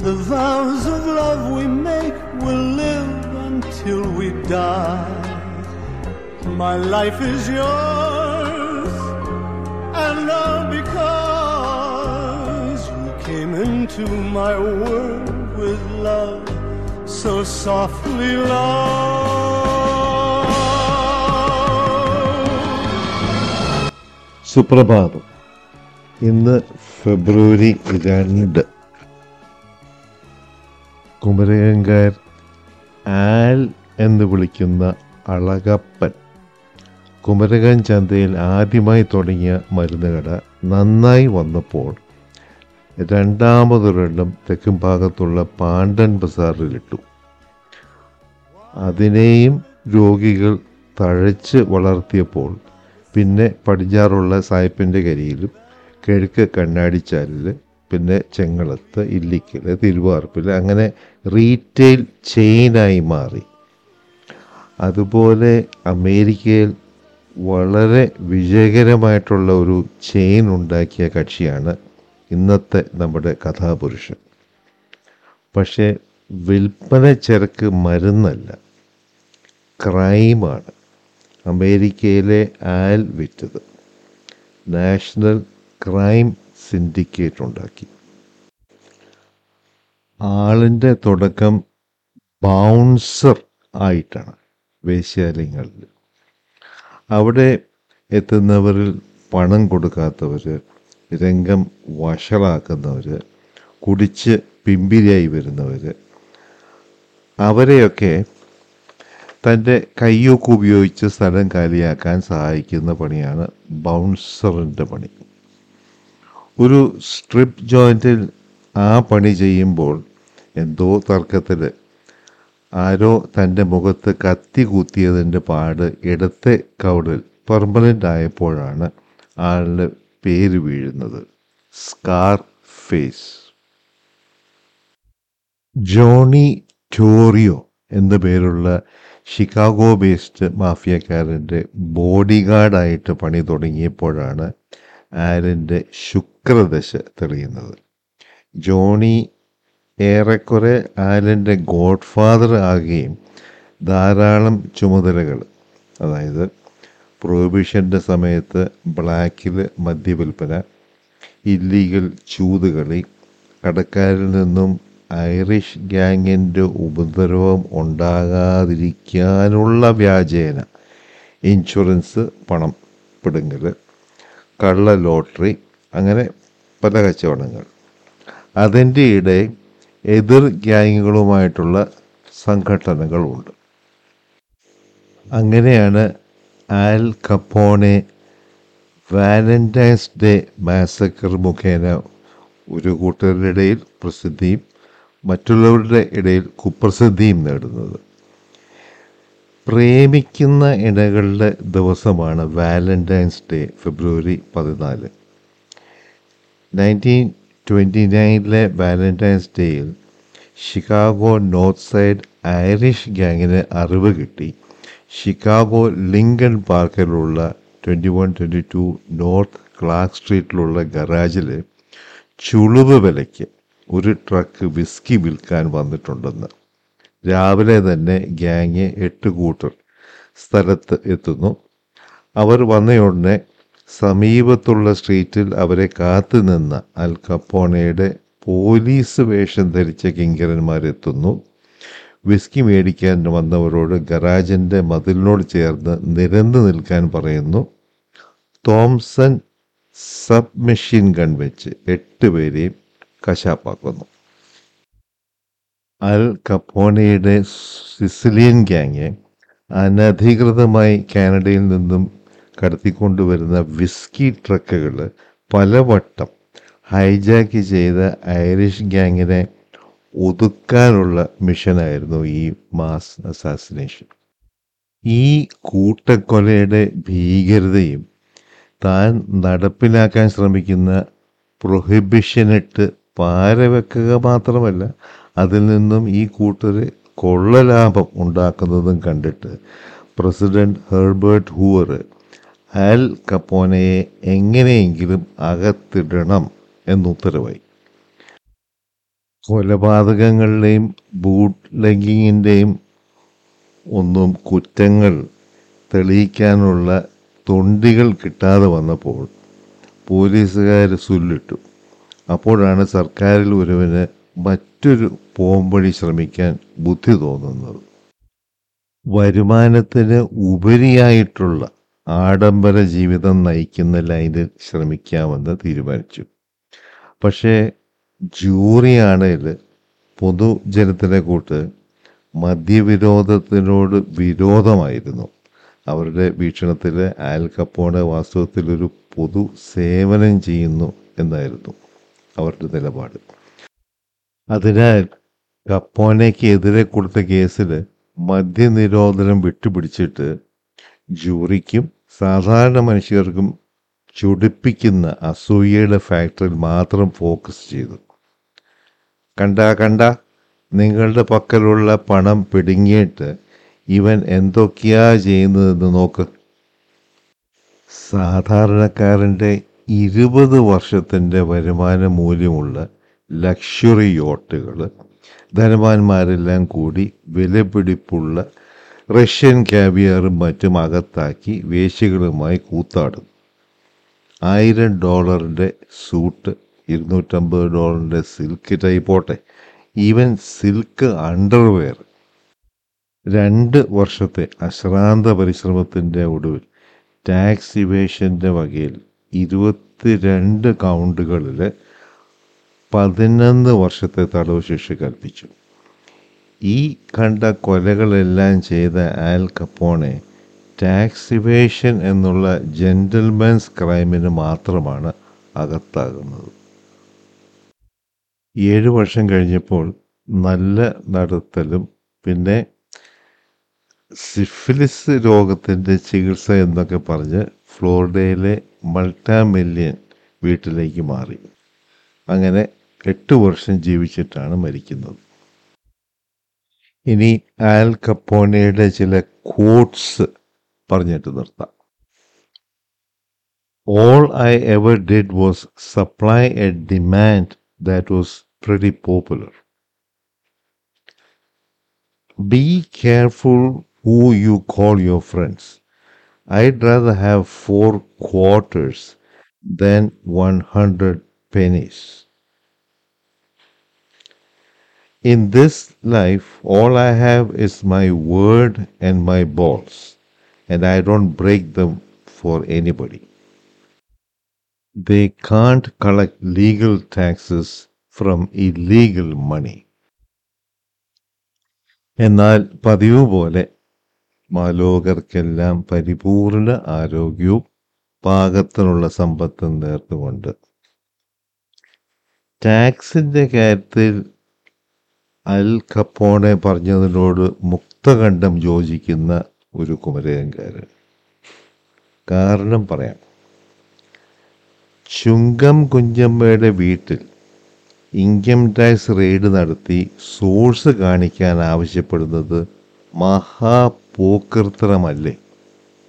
The vows of love we make will live until we die. My life is yours, and all because you came into my world with love so softly, love. സുപ്രഭാതം. ഇന്ന് ഫെബ്രുവരി 2. കുമരകംകാർ all എന്ന് വിളിക്കുന്ന അളകപ്പൻ കുമരകം ചന്തയിൽ ആദ്യമായി തുടങ്ങിയ മരുന്നുകട നന്നായി വന്നപ്പോൾ രണ്ടാമതൊരെണ്ണം തെക്കും ഭാഗത്തുള്ള പാണ്ടൻ ബസാറിലിട്ടു. അതിനെയും രോഗികൾ തഴച്ച് വളർത്തിയപ്പോൾ പിന്നെ പടിഞ്ഞാറുള്ള സായിപ്പിൻ്റെ കരിയിലും കിഴക്ക് കണ്ണാടിച്ചാലിൽ പിന്നെ ചെങ്ങളത്ത്, ഇല്ലിക്കൽ, തിരുവാർപ്പിൽ അങ്ങനെ റീറ്റെയിൽ ചെയിനായി മാറി. അതുപോലെ അമേരിക്കയിൽ വളരെ വിജയകരമായിട്ടുള്ള ഒരു ചെയിൻ ഉണ്ടാക്കിയ കക്ഷിയാണ് ഇന്നത്തെ നമ്മുടെ കഥാപുരുഷൻ. പക്ഷേ വിൽപ്പന ചരക്ക് മരുന്നല്ല, ക്രൈമാണ്. അമേരിക്കയിലെ ആൽ വിറ്റത് നാഷണൽ ക്രൈം സിൻഡിക്കേറ്റ് ഉണ്ടാക്കി. ആളിൻ്റെ തുടക്കം ബൗൺസർ ആയിട്ടാണ് വേശ്യാലയങ്ങളിൽ. അവിടെ എത്തുന്നവരിൽ പണം കൊടുക്കാത്തവർ, രംഗം വഷളാക്കുന്നവർ, കുടിച്ച് പിമ്പിരിയായി വരുന്നവർ, അവരെയൊക്കെ തൻ്റെ കയ്യൊക്കെ ഉപയോഗിച്ച് സ്ഥലം കാലിയാക്കാൻ സഹായിക്കുന്ന പണിയാണ് ബൗൺസറിൻ്റെ പണി. ഒരു സ്ട്രിപ്പ് ജോയിൻറ്റിൽ ആ പണി ചെയ്യുമ്പോൾ എന്തോ തർക്കത്തിൽ ആരോ തൻ്റെ മുഖത്ത് കത്തി കുത്തിയതിൻ്റെ പാട് ഇടത്തെ കൗടിൽ പെർമനൻ്റ് ആയപ്പോഴാണ് ആളുടെ പേര് വീഴുന്നത്, സ്കാർ ഫേസ്. ജോണി ടോറിയോ എന്ന പേരുള്ള ഷിക്കാഗോ ബേസ്ഡ് മാഫിയക്കാരൻ്റെ ബോഡി ഗാർഡായിട്ട് പണി തുടങ്ങിയപ്പോഴാണ് ആലിൻ്റെ ശുക്രദശ തെളിയുന്നത്. ജോണി ഏറെക്കുറെ ആലിൻ്റെ ഗോഡ് ഫാദർ ആകുകയും ധാരാളം ചുമതലകൾ, അതായത് പ്രൊഹിബിഷൻ്റെ സമയത്ത് ബ്ലാക്കിൽ മദ്യവിൽപ്പന, ഇല്ലീഗൽ ചൂതുകളി, കടക്കാരിൽ നിന്നും ഐറിഷ് ഗ്യാങ്ങിൻ്റെ ഉപദ്രവം ഉണ്ടാകാതിരിക്കാനുള്ള വ്യാജേന ഇൻഷുറൻസ് പണം പിടുങ്ങൽ, കള്ള ലോട്ടറി, അങ്ങനെ പല കച്ചവടങ്ങൾ. അതിൻ്റെ ഇടെ എതിർ ഗ്യാങ്ങുകളുമായിട്ടുള്ള സംഘടനകളുണ്ട്. അങ്ങനെയാണ് Al Capone Valentine's Day massacre മുഖേന ഒരു കൂട്ടരുടെ ഇടയിൽ പ്രസിദ്ധിയും മറ്റുള്ളവരുടെ ഇടയിൽ കുപ്രസിദ്ധിയും നേടുന്നത്. പ്രേമിക്കുന്ന ഇണകളുടെ ദിവസമാണ് വാലന്റൈൻസ് ഡേ, ഫെബ്രുവരി 14. 1929 വാലന്റൈൻസ് ഡേയിൽ ഷിക്കാഗോ നോർത്ത് സൈഡ് ഐറിഷ് ഗ്യാങ്ങിന് അറിവ് കിട്ടി. ഷിക്കാഗോ ലിങ്കൺ പാർക്കിലുള്ള 2122 നോർത്ത് ക്ലാർക്ക് സ്ട്രീറ്റിലുള്ള ഗറാജിൽ ചുളിവ് വിലയ്ക്ക് ഒരു ട്രക്ക് വിസ്കി വിൽക്കാൻ വന്നിട്ടുണ്ടെന്ന്. രാവിലെ തന്നെ ഗ്യാങ് 8 കൂട്ടർ സ്ഥലത്ത് എത്തുന്നു. അവർ വന്നയുടനെ സമീപത്തുള്ള സ്ട്രീറ്റിൽ അവരെ കാത്തു നിന്ന അൽ കപ്പോണയുടെ പോലീസ് വേഷം ധരിച്ച കിങ്കരന്മാരെത്തുന്നു. വിസ്കി മേടിക്കാൻ വന്നവരോട് ഗറാജിൻ്റെ മതിലിനോട് ചേർന്ന് നിരന്നു നിൽക്കാൻ പറയുന്നു. തോംസൺ സബ് മെഷീൻ ഗൺ വെച്ച് 8 പേരെയും കശാപ്പാക്കുന്നു. അൽ കപ്പോണയുടെ സിസിലിയൻ ഗ്യാങ് അനധികൃതമായി കാനഡയിൽ നിന്നും കടത്തിക്കൊണ്ടുവരുന്ന വിസ്കി ട്രക്കുകൾ പലവട്ടം ഹൈജാക്ക് ചെയ്ത ഐറിഷ് ഗ്യാങ്ങിനെ ഒതുക്കാനുള്ള മിഷനായിരുന്നു ഈ മാസ് അസാസിനേഷൻ. ഈ കൂട്ടക്കൊലയുടെ ഭീകരതയും താൻ നടപ്പിലാക്കാൻ ശ്രമിക്കുന്ന പ്രൊഹിബിഷനിട്ട് പാരവെക്കുക മാത്രമല്ല, അതിൽ നിന്നും ഈ കൂട്ടർ കൊള്ളലാഭം ഉണ്ടാക്കുന്നതും കണ്ടിട്ട് പ്രസിഡന്റ് ഹെർബർട്ട് ഹൂവർ അൽ കപ്പോനയെ എങ്ങനെയെങ്കിലും അകത്തിടണം എന്നുത്തരവായി. കൊലപാതകങ്ങളുടെയും ബൂട്ട് ലെഗിങ്ങിൻ്റെയും ഒന്നും കുറ്റങ്ങൾ തെളിയിക്കാനുള്ള തൊണ്ടികൾ കിട്ടാതെ വന്നപ്പോൾ പോലീസുകാർ സുല്ലിട്ടു. അപ്പോഴാണ് സർക്കാരിൽ ഒരുവന് മറ്റൊരു പോംവഴി ശ്രമിക്കാൻ ബുദ്ധി തോന്നുന്നത്. വരുമാനത്തിന് ഉപരിയായിട്ടുള്ള ആഡംബര ജീവിതം നയിക്കുന്ന ലൈനിൽ ശ്രമിക്കാമെന്ന് തീരുമാനിച്ചു. പക്ഷേ ജൂറിയാണേൽ പൊതുജനത്തിനെ കൂട്ട് മദ്യവിരോധത്തിനോട് വിരോധമായിരുന്നു. അവരുടെ വീക്ഷണത്തിൽ ആൽ കപ്പോണെ വാസ്തവത്തിൽ ഒരു പൊതു സേവനം ചെയ്യുന്നു എന്നായിരുന്നു അവരുടെ നിലപാട്. അതിനാൽ കപ്പോണയ്ക്ക് എതിരെ കൊടുത്ത കേസിൽ മദ്യനിരോധനം വിട്ടുപിടിച്ചിട്ട് ജൂറിക്കും സാധാരണ മനുഷ്യർക്കും ചുടിപ്പിക്കുന്ന അസൂയയുടെ ഫാക്ടറിൽ മാത്രം ഫോക്കസ് ചെയ്തു. കണ്ട നിങ്ങളുടെ പക്കലുള്ള പണം പിടുങ്ങിയിട്ട് ഇവൻ എന്തൊക്കെയാ ചെയ്യുന്നതെന്ന് നോക്ക്. സാധാരണക്കാരൻ്റെ 20 വർഷത്തിൻ്റെ വരുമാന മൂല്യമുള്ള ലക്ഷറി യോട്ടുകൾ ധനവാന്മാരെല്ലാം കൂടി വിലപിടിപ്പുള്ള റഷ്യൻ കാവിയറും മറ്റും അകത്താക്കി വേശ്യകളുമായി കൂത്താടും. $1000 സൂട്ട്, $250 സിൽക്ക് ടൈ പോട്ടെ, ഈവൻ സിൽക്ക് അണ്ടർവെയർ. 2 വർഷത്തെ അശ്രാന്ത പരിശ്രമത്തിൻ്റെ ഒടുവിൽ ടാക്സ് ഇവേഷൻ്റെ വകയിൽ 22 കൗണ്ടുകളിൽ 11 വർഷത്തെ തടവ് ശിക്ഷ കൽപ്പിച്ചു. ഈ കണ്ട കൊലകളെല്ലാം ചെയ്ത ആൽ കപ്പോണെ ടാക്സ് ഇവേഷൻ എന്നുള്ള ജെന്റിൽമാൻസ് ക്രൈമിന് മാത്രമാണ് അകത്താകുന്നത്. 7 വർഷം കഴിഞ്ഞപ്പോൾ നല്ല നടത്തലും പിന്നെ സിഫിലിസ് രോഗത്തിൻ്റെ ചികിത്സ എന്നൊക്കെ പറഞ്ഞ് ഫ്ലോറിഡയിലെ മൾട്ടാമില്യൻ വീട്ടിലേക്ക് മാറി. അങ്ങനെ 8 വർഷം ജീവിച്ചിട്ടാണ് മരിക്കുന്നത്. ഇനി ആൽ കപ്പോണയുടെ ചില കോട്ട്സ് പറഞ്ഞിട്ട് നിർത്താം. All I ever did was supply a demand that was pretty popular. Be careful who you call your friends. I'd rather have 4 quarters than 100 pennies. In this life, all I have is my word and my balls, and I don't break them for anybody. They can't collect legal taxes from illegal money. എന്നാൽ പതിവ് പോലെ മാലോകർക്കെല്ലാം പരിപൂർണ ആരോഗ്യവും പാകത്തിനുള്ള സമ്പത്തും നേർന്നുകൊണ്ട് ടാക്സിൻ്റെ കാര്യത്തിൽ അൽ കപ്പോണെ പറഞ്ഞതിനോട് മുക്തകണ്ഠം യോജിക്കുന്ന ഒരു കുമരകൻകാരൻ. കാരണം പറയാം. ചുങ്കം കുഞ്ചമ്മയുടെ വീട്ടിൽ ഇൻകം ടാക്സ് റെയ്ഡ് നടത്തി സോഴ്സ് കാണിക്കാൻ ആവശ്യപ്പെടുന്നത് മഹാപോക്കൃത്തരമല്ലേ?